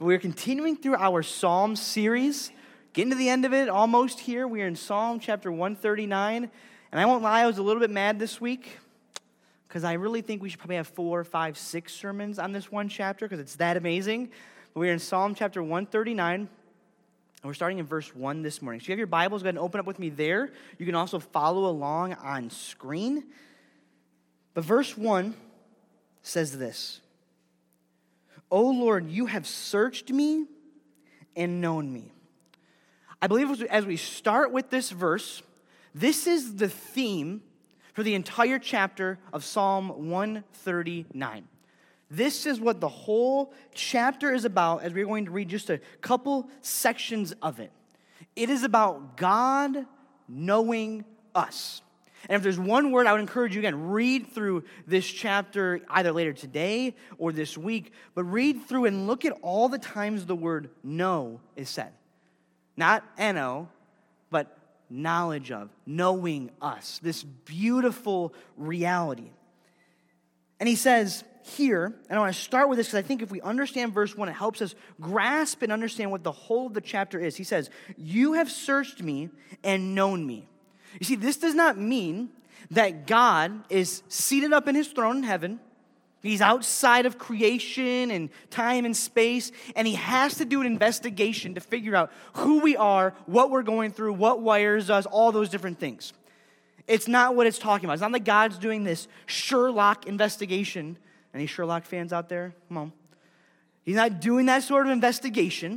But we're continuing through our Psalm series, getting to the end of it, almost here. We are in Psalm chapter 139. And I won't lie, I was a little bit mad this week because I really think we should probably have 4, 5, 6 sermons on this one chapter because it's that amazing. But we're in Psalm chapter 139, and we're starting in verse 1 this morning. So if you have your Bibles, go ahead and open up with me there. You can also follow along on screen. But verse 1 says this: "O Lord, you have searched me and known me." I believe as we start with this verse, this is the theme for the entire chapter of Psalm 139. This is what the whole chapter is about as we're going to read just a couple sections of it. It is about God knowing us. And if there's one word I would encourage you, again, read through this chapter either later today or this week, but read through and look at all the times the word know is said. Not N-O, but knowledge of, knowing us, this beautiful reality. And he says here, and I want to start with this because I think if we understand verse 1, it helps us grasp and understand what the whole of the chapter is. He says, "You have searched me and known me." You see, this does not mean that God is seated up in his throne in heaven. He's outside of creation and time and space, and he has to do an investigation to figure out who we are, what we're going through, what wires us, all those different things. It's not what it's talking about. It's not like God's doing this Sherlock investigation. Any Sherlock fans out there? Come on. He's not doing that sort of investigation.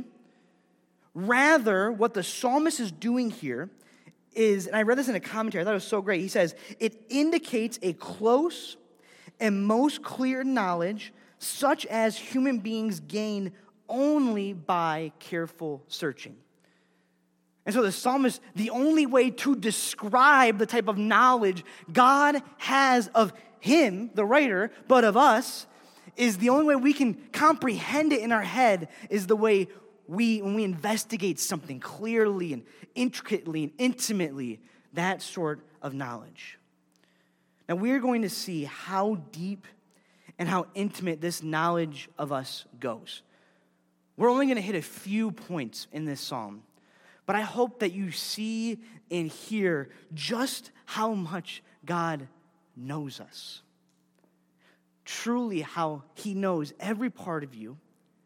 Rather, what the psalmist is doing here is, and I read this in a commentary, I thought it was so great. He says, it indicates a close and most clear knowledge such as human beings gain only by careful searching. And so the psalmist, the only way to describe the type of knowledge God has of him, the writer, but of us, is the only way we can comprehend it in our head is the way when we investigate something clearly and intricately and intimately, that sort of knowledge. Now, we're going to see how deep and how intimate this knowledge of us goes. We're only going to hit a few points in this psalm, but I hope that you see and hear just how much God knows us. Truly, how he knows every part of you,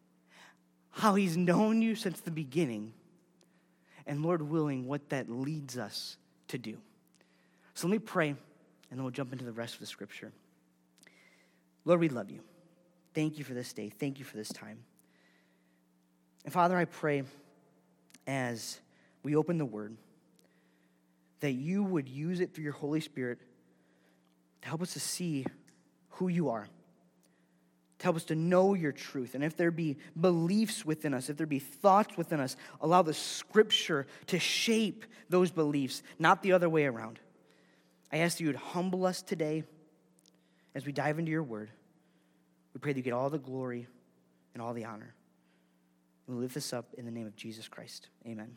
how he's known you since the beginning, and Lord willing, what that leads us to do. So let me pray, and then we'll jump into the rest of the scripture. Lord, we love you. Thank you for this day. Thank you for this time. And Father, I pray as we open the word that you would use it through your Holy Spirit to help us to see who you are, to help us to know your truth. And if there be beliefs within us, if there be thoughts within us, allow the scripture to shape those beliefs, not the other way around. I ask that you would humble us today as we dive into your word. We pray that you get all the glory and all the honor. And we lift this up in the name of Jesus Christ. Amen.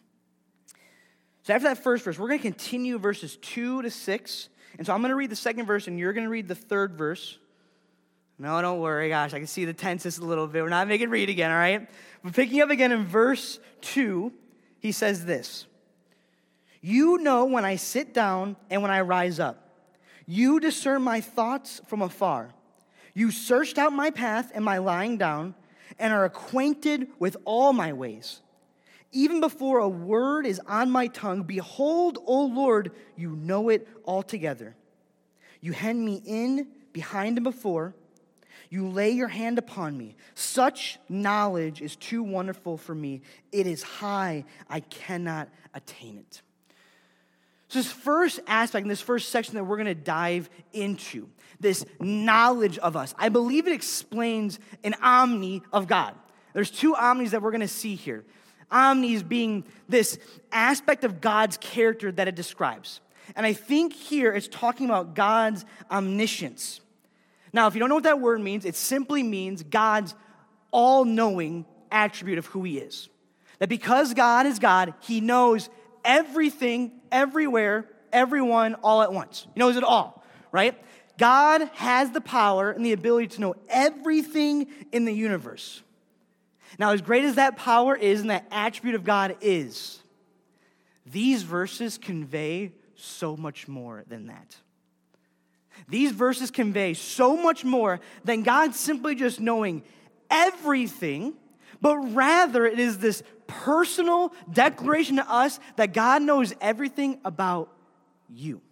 So after that first verse, we're going to continue verses 2 to 6. And so I'm going to read the second verse, and you're going to read the third verse. No, don't worry, gosh, I can see the tenses a little bit. We're not making it read again, all right? But picking up again in verse 2, he says this: "You know when I sit down and when I rise up. You discern my thoughts from afar. You searched out my path and my lying down, and are acquainted with all my ways. Even before a word is on my tongue, behold, O Lord, you know it altogether. You hem me in behind and before. You lay your hand upon me. Such knowledge is too wonderful for me. It is high. I cannot attain it." So this first aspect, in this first section that we're going to dive into, this knowledge of us, I believe it explains an omni of God. There's two omnis that we're going to see here. Omnis being this aspect of God's character that it describes. And I think here it's talking about God's omniscience. Now, if you don't know what that word means, it simply means God's all-knowing attribute of who he is. That because God is God, he knows everything, everywhere, everyone, all at once. He knows it all, right? God has the power and the ability to know everything in the universe. Now, as great as that power is and that attribute of God is, these verses convey so much more than that. These verses convey so much more than God simply just knowing everything, but rather it is this personal declaration to us that God knows everything about you.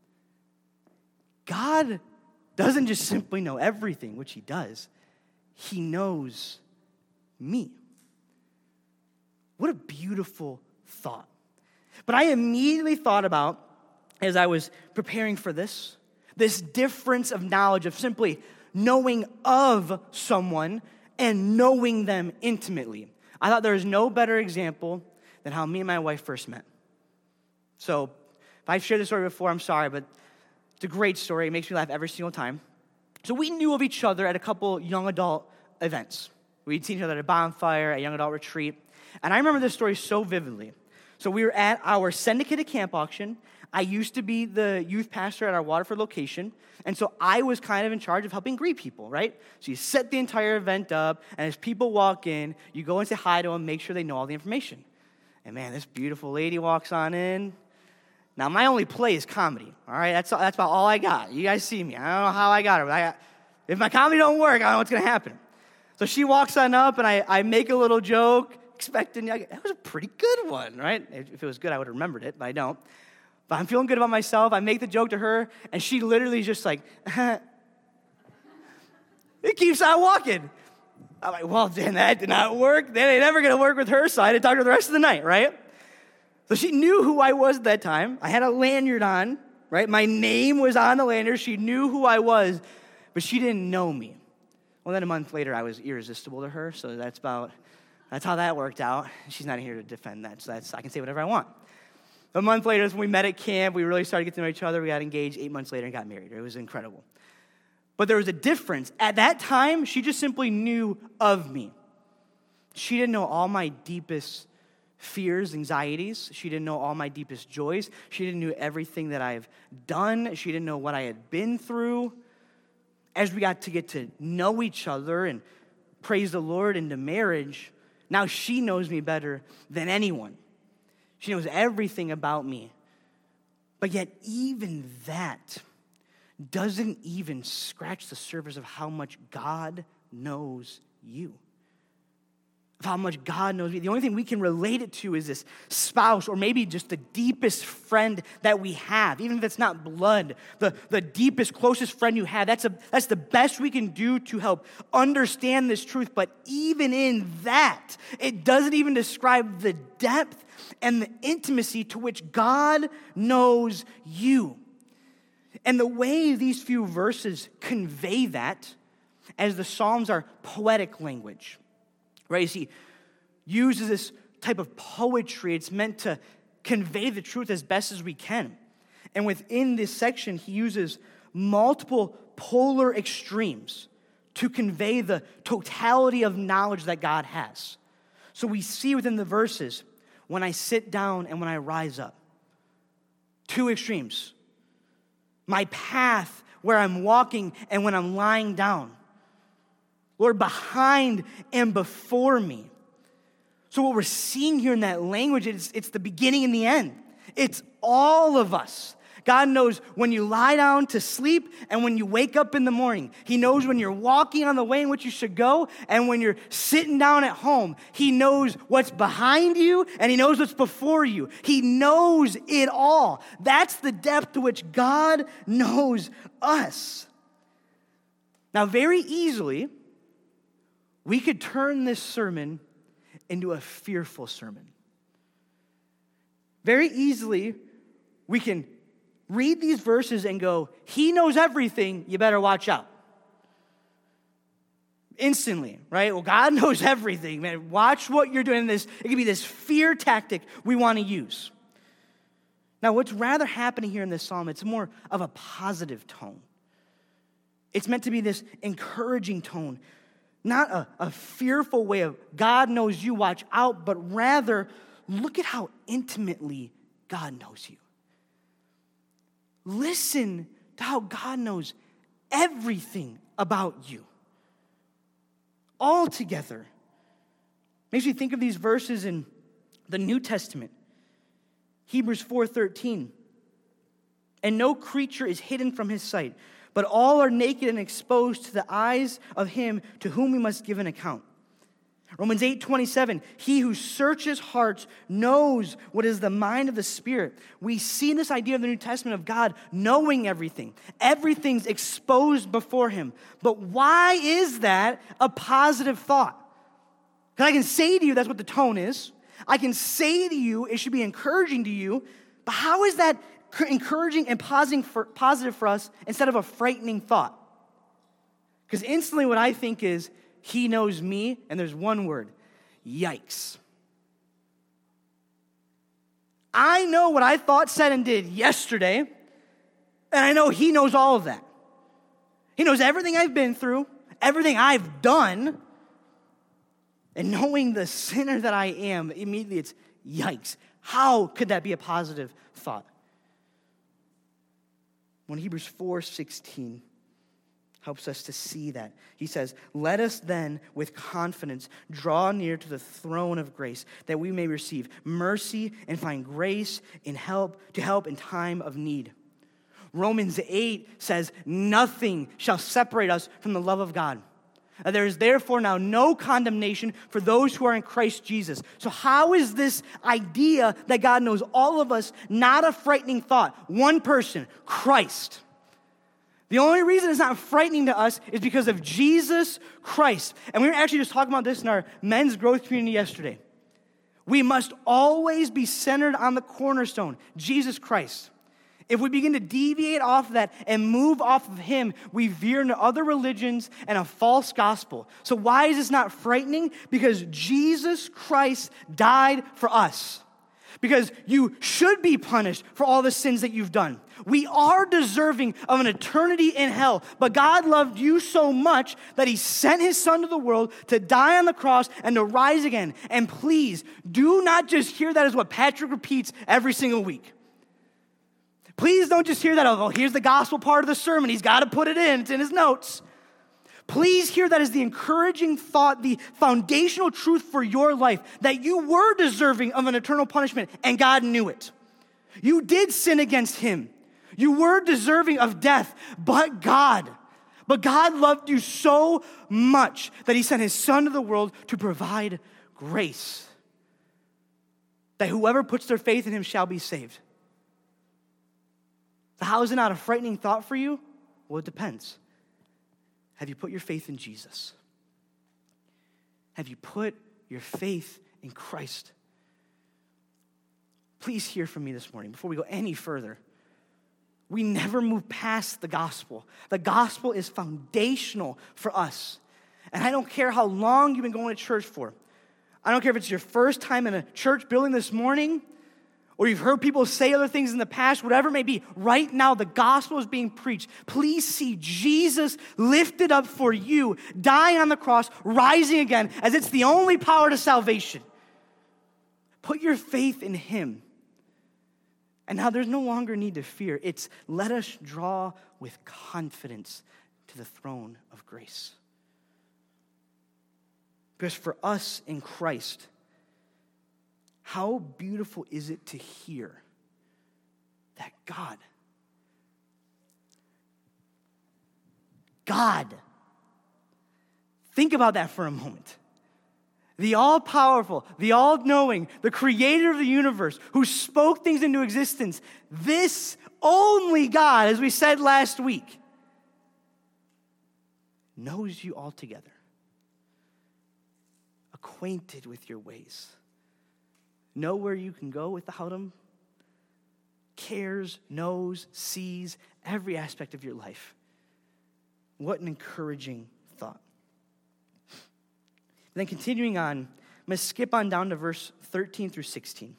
God doesn't just simply know everything, which he does. He knows me. What a beautiful thought. But I immediately thought about, as I was preparing for this difference of knowledge of simply knowing of someone and knowing them intimately. I thought there was no better example than how me and my wife first met. So, if I've shared this story before, I'm sorry, but it's a great story. It makes me laugh every single time. So we knew of each other at a couple young adult events. We'd seen each other at a bonfire, at a young adult retreat. And I remember this story so vividly. So we were at our syndicated camp auction. I used to be the youth pastor at our Waterford location. And so I was kind of in charge of helping greet people, right? So you set the entire event up, and as people walk in, you go and say hi to them, make sure they know all the information. And man, this beautiful lady walks on in. Now, my only play is comedy, all right? That's about all I got. You guys see me. I don't know how I got her, but if my comedy don't work, I don't know what's going to happen. So she walks on up, and I make a little joke, expecting, that was a pretty good one, right? If it was good, I would have remembered it, but I don't. But I'm feeling good about myself. I make the joke to her, and she literally is just like, it keeps on walking. I'm like, well, then that did not work. That ain't never going to work with her, so I had to talk to her the rest of the night, right? So she knew who I was at that time. I had a lanyard on, right? My name was on the lanyard. She knew who I was, but she didn't know me. Well, then a month later, I was irresistible to her, so that's how that worked out. She's not here to defend that, so I can say whatever I want. A month later, when we met at camp, we really started getting to know each other. We got engaged 8 months later and got married. It was incredible. But there was a difference. At that time, she just simply knew of me. She didn't know all my deepest fears, anxieties. She didn't know all my deepest joys. She didn't know everything that I've done. She didn't know what I had been through. As we got to know each other and praise the Lord into marriage, now she knows me better than anyone. She knows everything about me. But yet even that doesn't even scratch the surface of how much God knows you. Of how much God knows me. The only thing we can relate it to is this spouse, or maybe just the deepest friend that we have. Even if it's not blood, the deepest, closest friend you have, that's the best we can do to help understand this truth. But even in that, it doesn't even describe the depth and the intimacy to which God knows you. And the way these few verses convey that, as the Psalms are poetic language, right? You see, uses this type of poetry. It's meant to convey the truth as best as we can. And within this section, he uses multiple polar extremes to convey the totality of knowledge that God has. So we see within the verses, when I sit down and when I rise up. Two extremes. My path where I'm walking and when I'm lying down. Lord, behind and before me. So what we're seeing here in that language, it's the beginning and the end. It's all of us. God knows when you lie down to sleep and when you wake up in the morning. He knows when you're walking on the way in which you should go and when you're sitting down at home. He knows what's behind you and he knows what's before you. He knows it all. That's the depth to which God knows us. Now, very easily, we could turn this sermon into a fearful sermon. Very easily, we can read these verses and go, he knows everything, you better watch out. Instantly, right? Well, God knows everything, man. Watch what you're doing. It could be this fear tactic we want to use. Now, what's rather happening here in this psalm, it's more of a positive tone. It's meant to be this encouraging tone. Not a fearful way of God knows you, watch out, but rather look at how intimately God knows you. Listen to how God knows everything about you. Altogether. Makes me think of these verses in the New Testament. Hebrews 4:13. And no creature is hidden from his sight, but all are naked and exposed to the eyes of him to whom we must give an account. Romans 8:27, he who searches hearts knows what is the mind of the Spirit. We see this idea of the New Testament of God knowing everything. Everything's exposed before him. But why is that a positive thought? Because I can say to you that's what the tone is. I can say to you it should be encouraging to you. But how is that encouraging and positive for us instead of a frightening thought? Because instantly what I think is, he knows me, and there's one word, yikes. I know what I thought, said, and did yesterday, and I know he knows all of that. He knows everything I've been through, everything I've done, and knowing the sinner that I am, immediately it's yikes. How could that be a positive thought? When Hebrews 4:16 helps us to see that. He says, let us then with confidence draw near to the throne of grace that we may receive mercy and find grace to help in time of need. Romans 8 says, nothing shall separate us from the love of God. There is therefore now no condemnation for those who are in Christ Jesus. So how is this idea that God knows all of us not a frightening thought? One person, Christ. The only reason it's not frightening to us is because of Jesus Christ. And we were actually just talking about this in our men's growth community yesterday. We must always be centered on the cornerstone, Jesus Christ. If we begin to deviate off of that and move off of him, we veer into other religions and a false gospel. So why is this not frightening? Because Jesus Christ died for us. Because you should be punished for all the sins that you've done. We are deserving of an eternity in hell. But God loved you so much that he sent his son to the world to die on the cross and to rise again. And please, do not just hear that as what Patrick repeats every single week. Please don't just hear that, oh, here's the gospel part of the sermon. He's got to put it in. It's in his notes. Please hear that as the encouraging thought, the foundational truth for your life, that you were deserving of an eternal punishment, and God knew it. You did sin against him. You were deserving of death, but God loved you so much that he sent his son to the world to provide grace, that whoever puts their faith in him shall be saved. So how is it not a frightening thought for you? Well, it depends. Have you put your faith in Jesus? Have you put your faith in Christ? Please hear from me this morning before we go any further. We never move past the gospel. The gospel is foundational for us. And I don't care how long you've been going to church for. I don't care if it's your first time in a church building this morning, or you've heard people say other things in the past, whatever it may be. Right now, the gospel is being preached. Please see Jesus lifted up for you, dying on the cross, rising again, as it's the only power to salvation. Put your faith in him. And now there's no longer need to fear. It's let us draw with confidence to the throne of grace. Because for us in Christ, how beautiful is it to hear that God, think about that for a moment. The all-powerful, the all-knowing, the creator of the universe, who spoke things into existence, this only God, as we said last week, knows you altogether, acquainted with your ways, know where you can go without him, cares, knows, sees every aspect of your life. What an encouraging thought. And then continuing on, I'm going to skip on down to verse 13 through 16.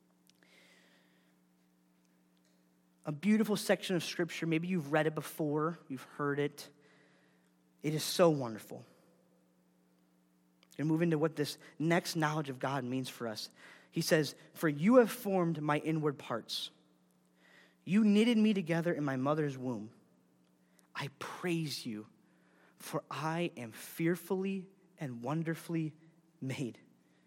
A beautiful section of scripture. Maybe you've read it before, you've heard it. It is so wonderful. I'm going to move into what this next knowledge of God means for us. He says, for you have formed my inward parts. You knitted me together in my mother's womb. I praise you, for I am fearfully and wonderfully made.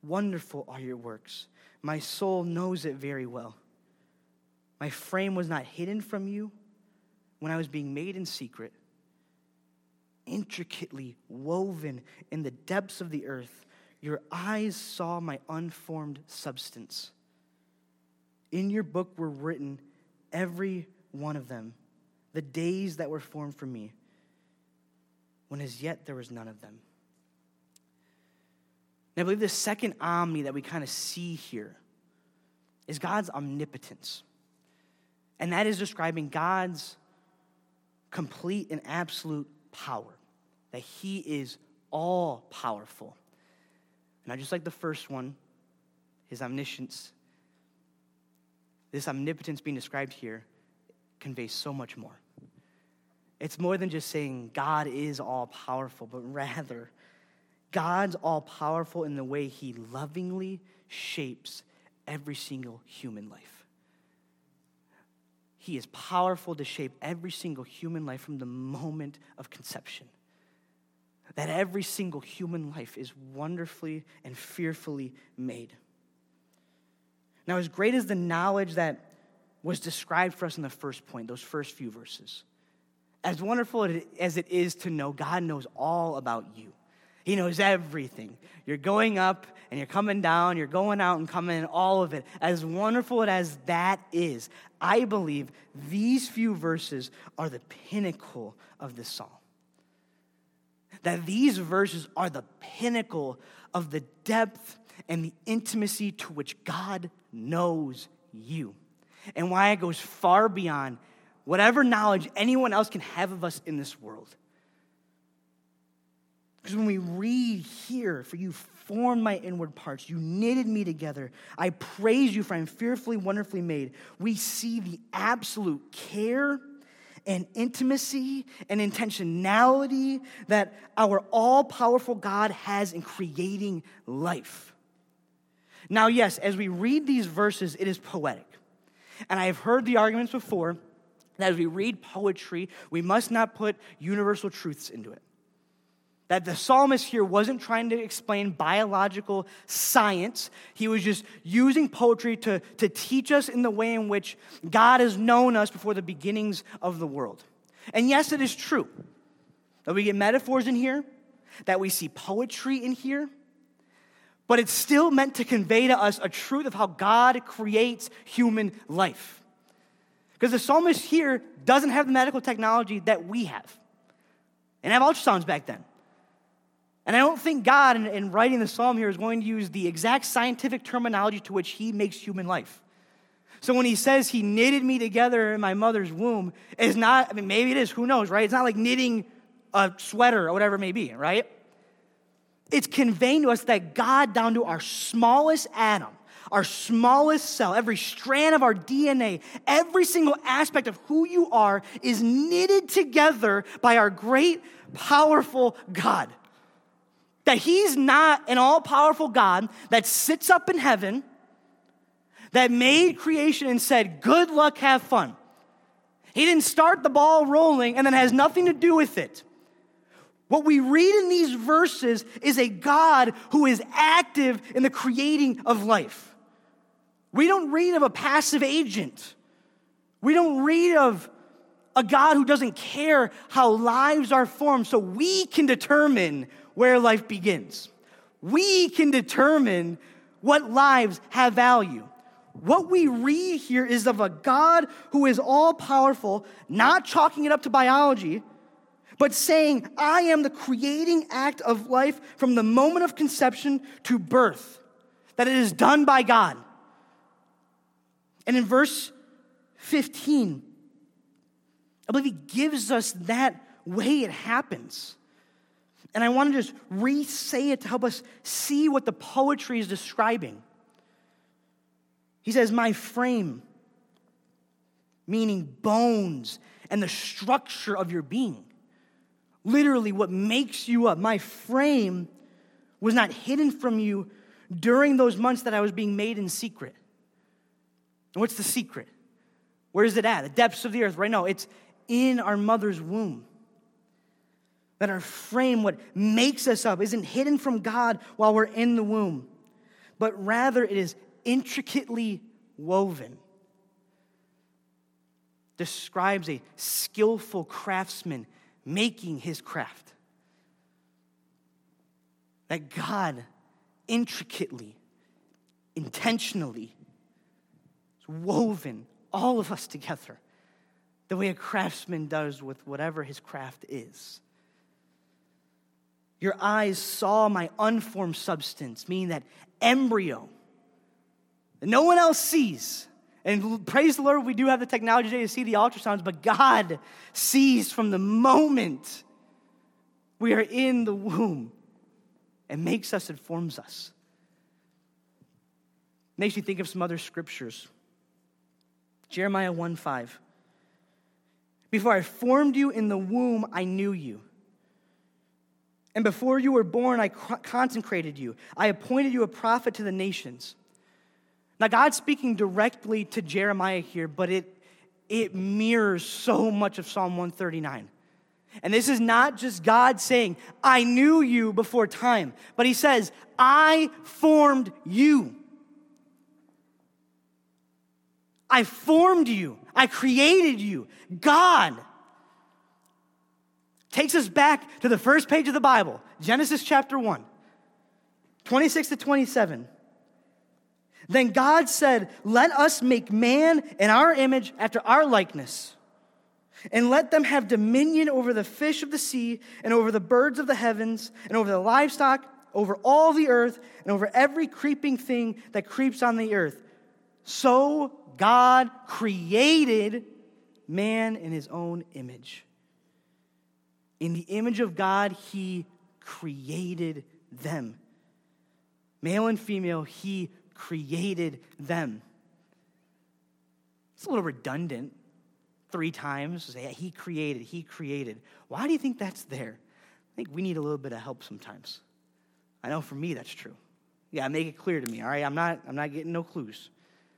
Wonderful are your works. My soul knows it very well. My frame was not hidden from you when I was being made in secret, intricately woven in the depths of the earth. Your eyes saw my unformed substance. In your book were written, every one of them, the days that were formed for me, when as yet there was none of them. And I believe the second omni that we kind of see here is God's omnipotence. And that is describing God's complete and absolute power, that he is all powerful. And not just like the first one, his omniscience, this omnipotence being described here conveys so much more. It's more than just saying God is all powerful, but rather God's all powerful in the way he lovingly shapes every single human life. He is powerful to shape every single human life from the moment of conception. That every single human life is wonderfully and fearfully made. Now, as great as the knowledge that was described for us in the first point, those first few verses, as wonderful as it is to know God knows all about you. He knows everything. You're going up and you're coming down, you're going out and coming in, all of it. As wonderful as that is, I believe these few verses are the pinnacle of this psalm. That these verses are the pinnacle of the depth and the intimacy to which God knows you. And why it goes far beyond whatever knowledge anyone else can have of us in this world. Because when we read here, for you formed my inward parts, you knitted me together, I praise you for I am fearfully, wonderfully made, we see the absolute care and intimacy and intentionality that our all-powerful God has in creating life. Now, yes, as we read these verses, it is poetic. And I have heard the arguments before that as we read poetry, we must not put universal truths into it. That the psalmist here wasn't trying to explain biological science. He was just using poetry to teach us in the way in which God has known us before the beginnings of the world. And yes, it is true that we get metaphors in here, that we see poetry in here, but it's still meant to convey to us a truth of how God creates human life. Because the psalmist here doesn't have the medical technology that we have. And have ultrasounds back then. And I don't think God, in writing the psalm here, is going to use the exact scientific terminology to which he makes human life. So when he says he knitted me together in my mother's womb, it's not, I mean, maybe it is, who knows, right? It's not like knitting a sweater or whatever it may be, right? It's conveying to us that God, down to our smallest atom, our smallest cell, every strand of our DNA, every single aspect of who you are is knitted together by our great, powerful God. That he's not an all-powerful God that sits up in heaven, that made creation and said, good luck, have fun. He didn't start the ball rolling and then has nothing to do with it. What we read in these verses is a God who is active in the creating of life. We don't read of a passive agent. We don't read of a God who doesn't care how lives are formed so we can determine where life begins. We can determine what lives have value. What we read here is of a God who is all-powerful, not chalking it up to biology, but saying, I am the creating act of life from the moment of conception to birth, that it is done by God. And in verse 15, I believe he gives us that way it happens. And I want to just re-say it to help us see what the poetry is describing. He says, my frame, meaning bones and the structure of your being. Literally what makes you up. My frame was not hidden from you during those months that I was being made in secret. And what's the secret? Where is it at? The depths of the earth, right? No, it's in our mother's womb. That our frame, what makes us up, isn't hidden from God while we're in the womb. but rather it is intricately woven. Describes a skillful craftsman making his craft. That God intricately, intentionally has woven all of us together the way a craftsman does with whatever his craft is. Your eyes saw my unformed substance, meaning that embryo that no one else sees. And praise the Lord, we do have the technology today to see the ultrasounds, but God sees from the moment we are in the womb and makes us and forms us. Makes me think of some other scriptures. Jeremiah 1:5. Before I formed you in the womb, I knew you. And before you were born, I consecrated you. I appointed you a prophet to the nations. Now, God's speaking directly to Jeremiah here, but it mirrors so much of Psalm 139. And this is not just God saying, I knew you before time, but he says, I formed you. I formed you. I created you. God takes us back to the first page of the Bible, Genesis chapter 1, 26 to 27. Then God said, let us make man in our image after our likeness, and let them have dominion over the fish of the sea, and over the birds of the heavens, and over the livestock, over all the earth, and over every creeping thing that creeps on the earth. So God created man in his own image. In the image of God, he created them. Male and female, he created them. It's a little redundant. 3 times, say, he created. Why do you think that's there? I think we need a little bit of help sometimes. I know for me that's true. Yeah, make it clear to me, all right? I'm not getting no clues.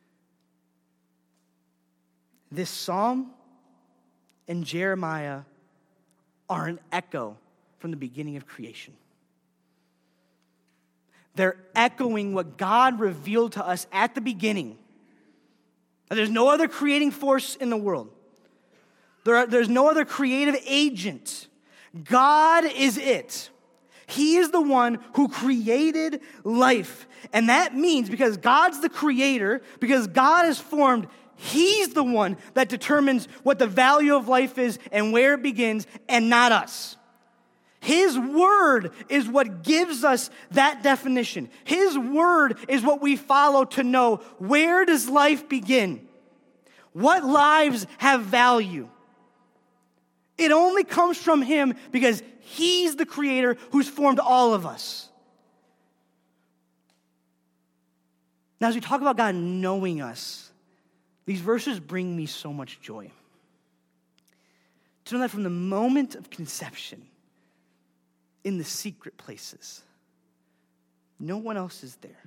This psalm and Jeremiah are an echo from the beginning of creation. They're echoing what God revealed to us at the beginning. There's no other creating force in the world. There's no other creative agent. God is it. He is the one who created life. And that means because God's the creator, because God has formed, he's the one that determines what the value of life is and where it begins, and not us. His word is what gives us that definition. His word is what we follow to know, where does life begin? What lives have value? It only comes from him because he's the creator who's formed all of us. Now, as we talk about God knowing us, these verses bring me so much joy. To know that from the moment of conception, in the secret places, no one else is there.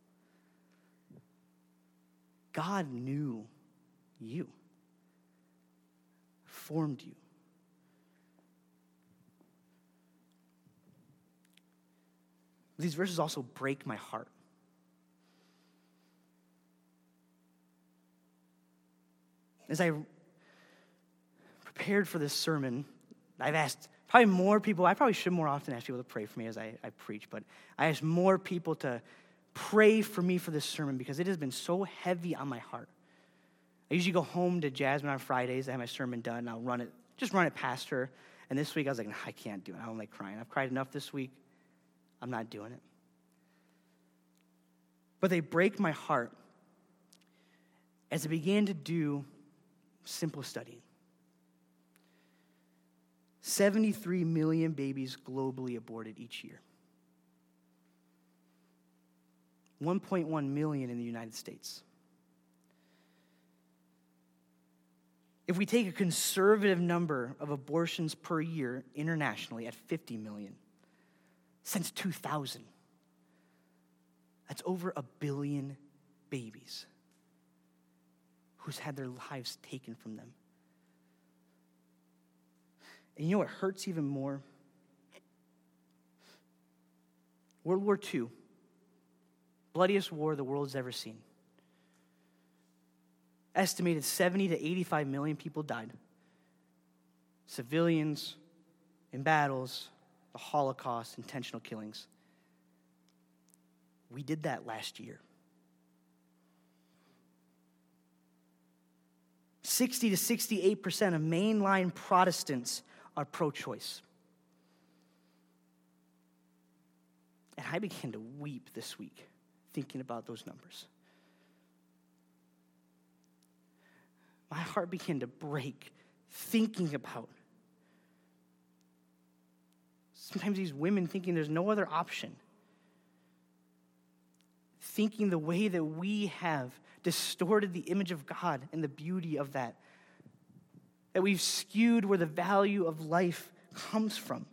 God knew you, formed you. These verses also break my heart. As I prepared for this sermon, I've asked probably more people, I probably should more often ask people to pray for me as I preach, but I asked more people to pray for me for this sermon because it has been so heavy on my heart. I usually go home to Jasmine on Fridays, I have my sermon done, and I'll run it past her. And this week I was like, I can't do it. I don't like crying. I've cried enough this week. I'm not doing it. But they break my heart as I began to do simple studying. 73 million babies globally aborted each year. 1.1 million in the United States. If we take a conservative number of abortions per year internationally at 50 million, since 2000, that's over 1 billion babies who's had their lives taken from them. And you know what hurts even more? World War II, bloodiest war the world's ever seen. Estimated 70 to 85 million people died. Civilians, in battles, the Holocaust, intentional killings. We did that last year. 60 to 68% of mainline Protestants are pro-choice. And I began to weep this week thinking about those numbers. My heart began to break thinking about sometimes these women thinking there's no other option. Thinking the way that we have distorted the image of God and the beauty of that. That we've skewed where the value of life comes from.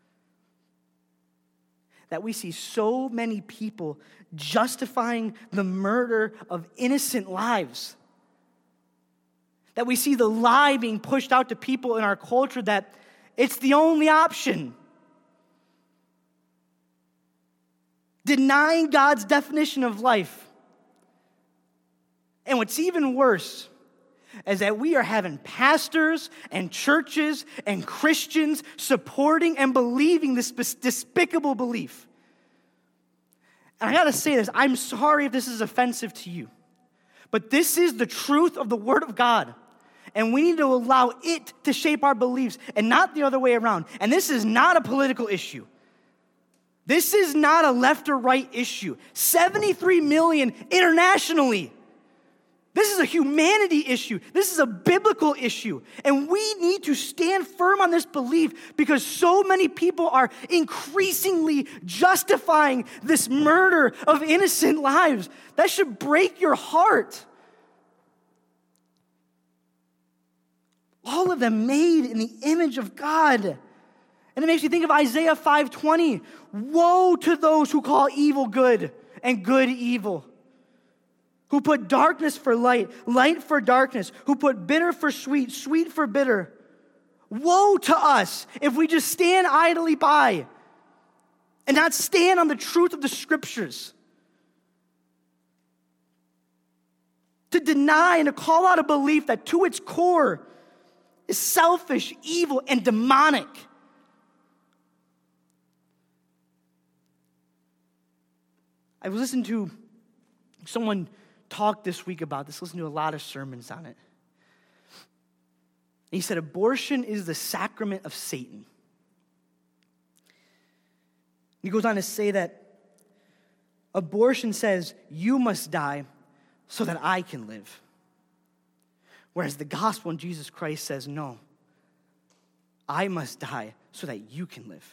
That we see so many people justifying the murder of innocent lives. That we see the lie being pushed out to people in our culture that it's the only option. Denying God's definition of life. And what's even worse is that we are having pastors and churches and Christians supporting and believing this despicable belief. And I gotta say this, I'm sorry if this is offensive to you, but this is the truth of the Word of God. And we need to allow it to shape our beliefs and not the other way around. And this is not a political issue. This is not a left or right issue. 73 million internationally. This is a humanity issue. This is a biblical issue. And we need to stand firm on this belief because so many people are increasingly justifying this murder of innocent lives. That should break your heart. All of them made in the image of God. And it makes me think of Isaiah 5:20. Woe to those who call evil good and good evil. Who put darkness for light, light for darkness. Who put bitter for sweet, sweet for bitter. Woe to us if we just stand idly by and not stand on the truth of the Scriptures. To deny and to call out a belief that to its core is selfish, evil, and demonic. I was listening to someone talk this week about this, listened to a lot of sermons on it. And he said, abortion is the sacrament of Satan. He goes on to say that abortion says, you must die so that I can live. Whereas the gospel in Jesus Christ says, no, I must die so that you can live.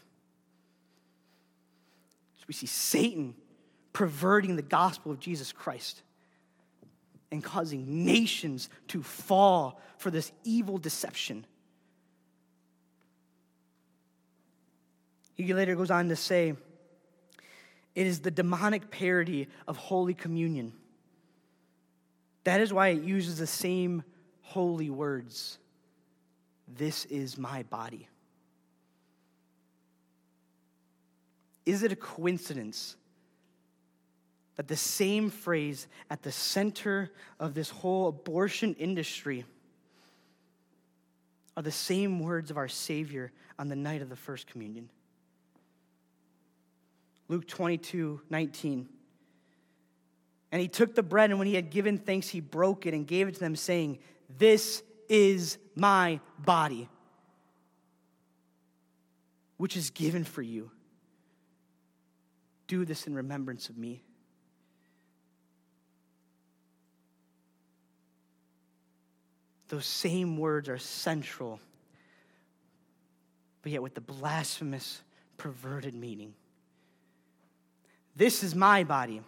So we see Satan perverting the gospel of Jesus Christ and causing nations to fall for this evil deception. He later goes on to say, it is the demonic parody of Holy Communion. That is why it uses the same holy words. This is my body. Is it a coincidence that the same phrase at the center of this whole abortion industry are the same words of our Savior on the night of the first communion? Luke 22:19. And he took the bread, and when he had given thanks, he broke it and gave it to them, saying, this is my body, which is given for you. Do this in remembrance of me. Those same words are central, but yet with the blasphemous, perverted meaning. This is my body.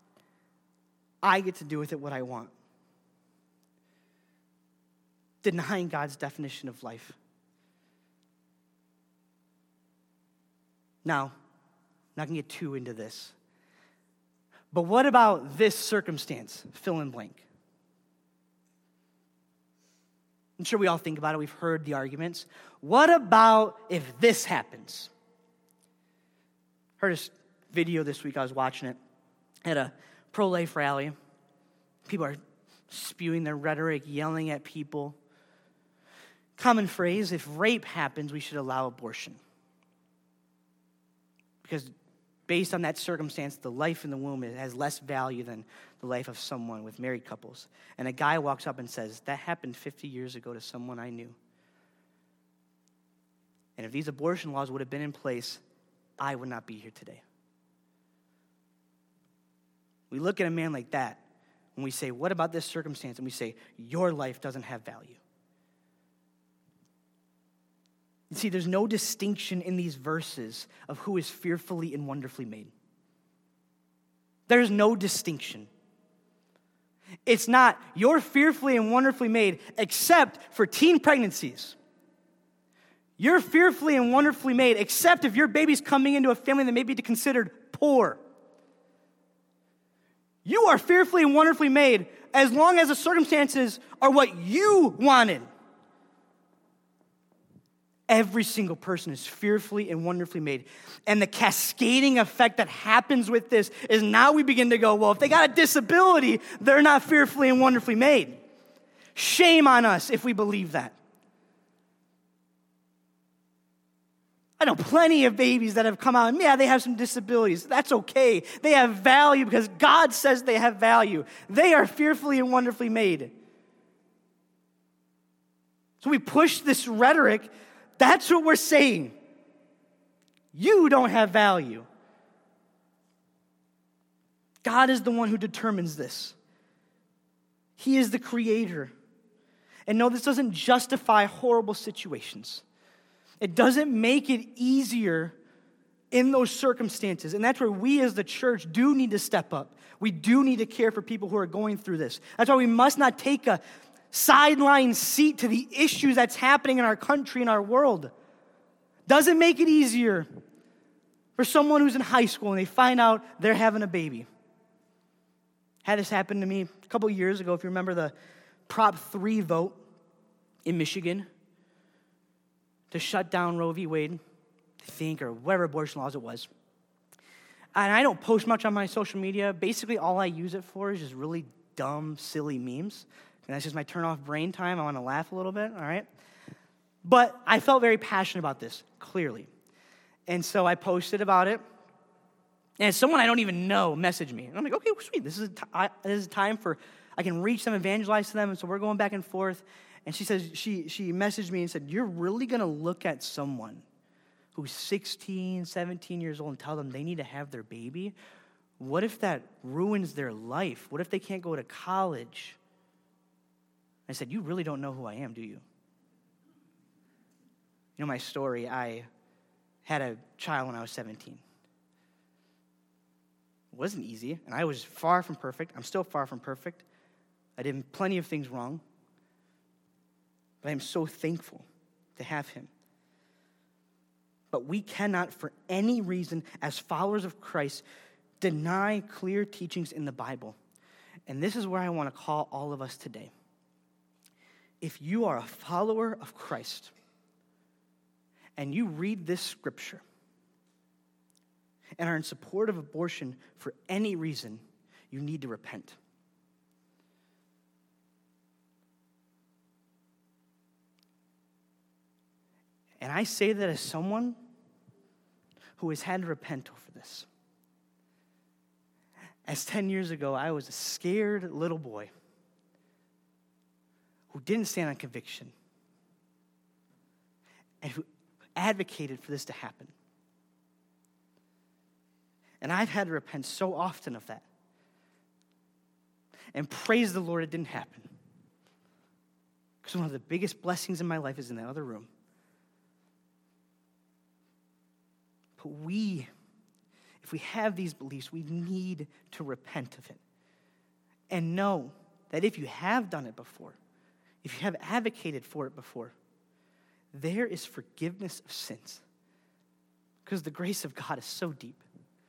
I get to do with it what I want. Denying God's definition of life. Now, I'm not going to get too into this. But what about this circumstance? Fill in blank. I'm sure we all think about it. We've heard the arguments. What about if this happens? Heard a video this week. I was watching it. at a pro-life rally. People are spewing their rhetoric, yelling at people. Common phrase, if rape happens, we should allow abortion. Because based on that circumstance, the life in the womb has less value than the life of someone with married couples. And a guy walks up and says, that happened 50 years ago to someone I knew. And if these abortion laws would have been in place, I would not be here today. We look at a man like that, and we say, what about this circumstance? And we say, your life doesn't have value. You see, there's no distinction in these verses of who is fearfully and wonderfully made. There's no distinction. It's not, you're fearfully and wonderfully made, except for teen pregnancies. You're fearfully and wonderfully made, except if your baby's coming into a family that may be considered poor. You are fearfully and wonderfully made as long as the circumstances are what you wanted. Every single person is fearfully and wonderfully made. And the cascading effect that happens with this is now we begin to go, well, if they got a disability, they're not fearfully and wonderfully made. Shame on us if we believe that. I know plenty of babies that have come out, and yeah, they have some disabilities. That's okay. They have value because God says they have value. They are fearfully and wonderfully made. So we push this rhetoric. That's what we're saying. You don't have value. God is the one who determines this. He is the creator. And no, this doesn't justify horrible situations. It doesn't make it easier in those circumstances. And that's where we as the church do need to step up. We do need to care for people who are going through this. That's why we must not take a sideline seat to the issues that's happening in our country and our world. Doesn't make it easier for someone who's in high school and they find out they're having a baby. Had this happen to me a couple years ago, if you remember the Prop 3 vote in Michigan to shut down Roe v. Wade, I think, or whatever abortion laws it was. And I don't post much on my social media. Basically, all I use it for is just really dumb, silly memes. And that's just my turn-off brain time. I want to laugh a little bit, all right? But I felt very passionate about this, clearly. And so I posted about it. And someone I don't even know messaged me. And I'm like, okay, sweet. This is a time for, I can reach them, evangelize to them. And so we're going back and forth. And she says, she messaged me and said, you're really going to look at someone who's 16, 17 years old and tell them they need to have their baby? What if that ruins their life? What if they can't go to college? I said, you really don't know who I am, do you? You know my story. I had a child when I was 17. It wasn't easy, and I was far from perfect. I'm still far from perfect. I did plenty of things wrong. But I am so thankful to have him. But we cannot, for any reason, as followers of Christ, deny clear teachings in the Bible. And this is where I want to call all of us today. If you are a follower of Christ, and you read this scripture, and are in support of abortion for any reason, you need to repent. And I say that as someone who has had to repent over this. As 10 years ago, I was a scared little boy who didn't stand on conviction and who advocated for this to happen. And I've had to repent so often of that. And praise the Lord it didn't happen. Because one of the biggest blessings in my life is in that other room. But if we have these beliefs, we need to repent of it. And know that if you have done it before, if you have advocated for it before, there is forgiveness of sins. Because the grace of God is so deep.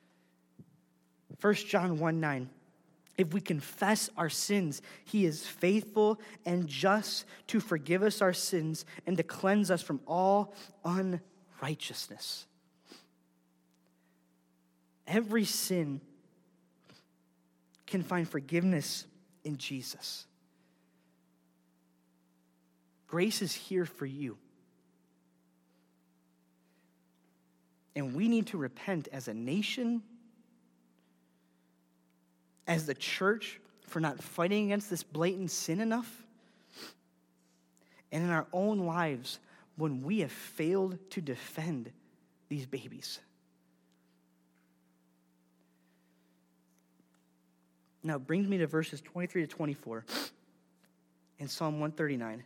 1 John 1:9, if we confess our sins, he is faithful and just to forgive us our sins and to cleanse us from all unrighteousness. Every sin can find forgiveness in Jesus. Grace is here for you. And we need to repent as a nation, as the church, for not fighting against this blatant sin enough, and in our own lives when we have failed to defend these babies. Now, it brings me to verses 23 to 24 in Psalm 139.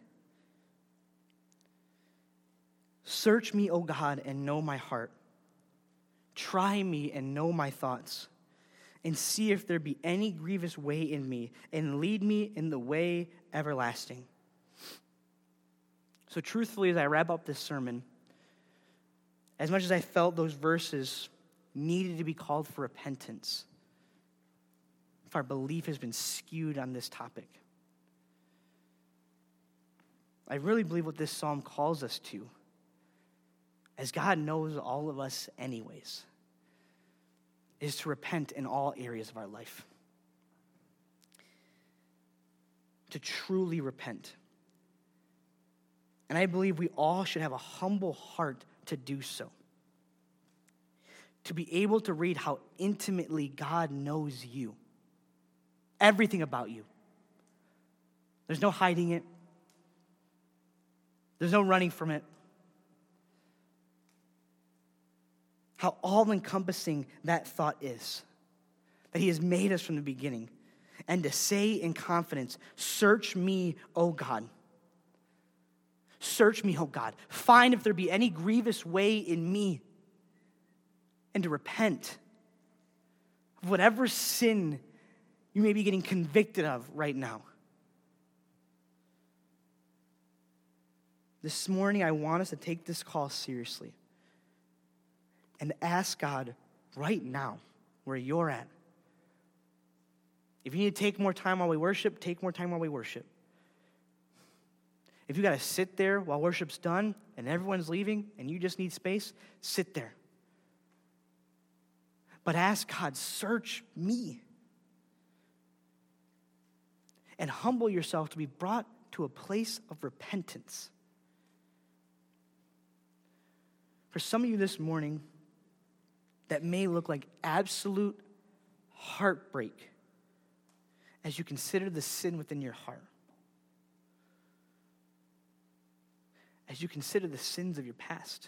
Search me, O God, and know my heart. Try me and know my thoughts, and see if there be any grievous way in me, and lead me in the way everlasting. So truthfully, as I wrap up this sermon, as much as I felt those verses needed to be called for repentance, if our belief has been skewed on this topic, I really believe what this psalm calls us to, as God knows all of us anyways, is to repent in all areas of our life. To truly repent. And I believe we all should have a humble heart to do so. To be able to read how intimately God knows you. Everything about you. There's no hiding it. There's no running from it. How all-encompassing that thought is. That he has made us from the beginning. And to say in confidence, search me, O God. Search me, O God. Find if there be any grievous way in me. And to repent of whatever sin you may be getting convicted of right now. This morning, I want us to take this call seriously. And ask God right now where you're at. If you need to take more time while we worship, take more time while we worship. If you got to sit there while worship's done and everyone's leaving and you just need space, sit there. But ask God, search me. And humble yourself to be brought to a place of repentance. For some of you this morning, that may look like absolute heartbreak as you consider the sin within your heart. As you consider the sins of your past.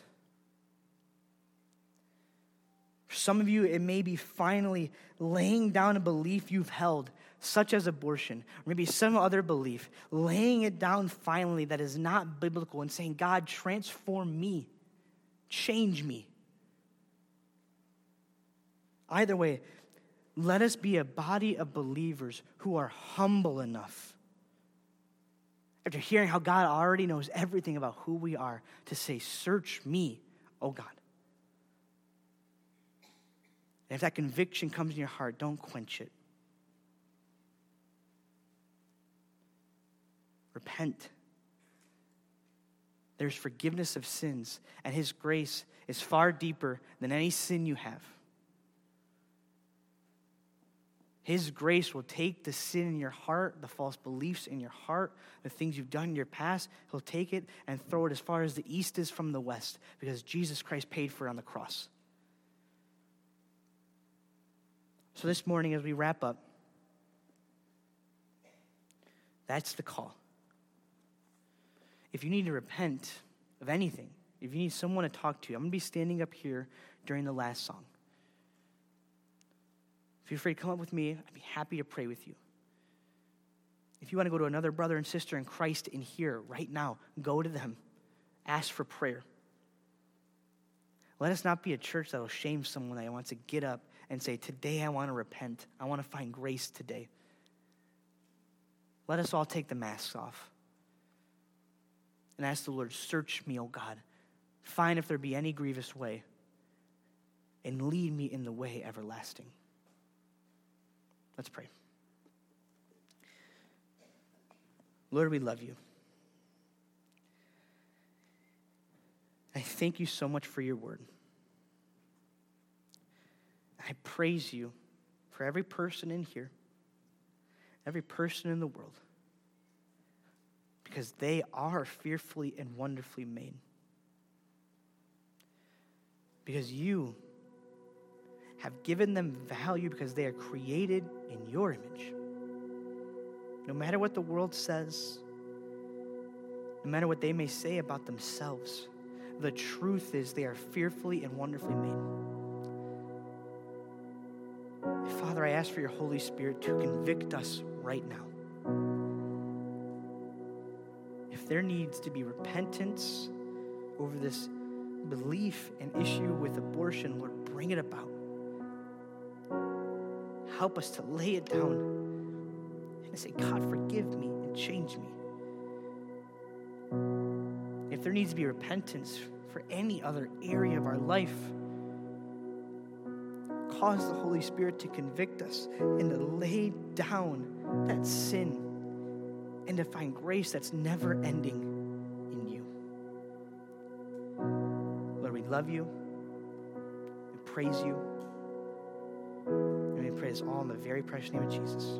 For some of you, it may be finally laying down a belief you've held, such as abortion, or maybe some other belief, laying it down finally that is not biblical and saying, God, transform me, change me. Either way, let us be a body of believers who are humble enough, after hearing how God already knows everything about who we are, to say, search me, O God. And if that conviction comes in your heart, don't quench it. Repent. There's forgiveness of sins, and his grace is far deeper than any sin you have. His grace will take the sin in your heart, the false beliefs in your heart, the things you've done in your past. He'll take it and throw it as far as the east is from the west, because Jesus Christ paid for it on the cross. So this morning, as we wrap up, that's the call. If you need to repent of anything, if you need someone to talk to, I'm going to be standing up here during the last song. Feel free to come up with me. I'd be happy to pray with you. If you want to go to another brother and sister in Christ in here right now, go to them. Ask for prayer. Let us not be a church that will shame someone that wants to get up and say, today I want to repent. I want to find grace today. Let us all take the masks off and ask the Lord, search me, O God. Find if there be any grievous way and lead me in the way everlasting. Let's pray. Lord, we love you. I thank you so much for your word. I praise you for every person in here, every person in the world, because they are fearfully and wonderfully made. Because you have given them value because they are created in your image. No matter what the world says, no matter what they may say about themselves, the truth is they are fearfully and wonderfully made. Father, I ask for your Holy Spirit to convict us right now. If there needs to be repentance over this belief and issue with abortion, Lord, bring it about. Help us to lay it down and say, God, forgive me and change me. If there needs to be repentance for any other area of our life, cause the Holy Spirit to convict us and to lay down that sin and to find grace that's never ending in you. Lord, we love you. We praise you. And we pray this all in the very precious name of Jesus.